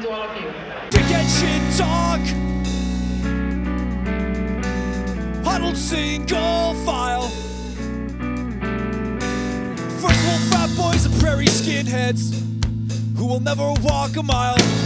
to all of you. Dickhead shit talk. Huddled single file. First world fat boys and prairie skinheads who will never walk a mile.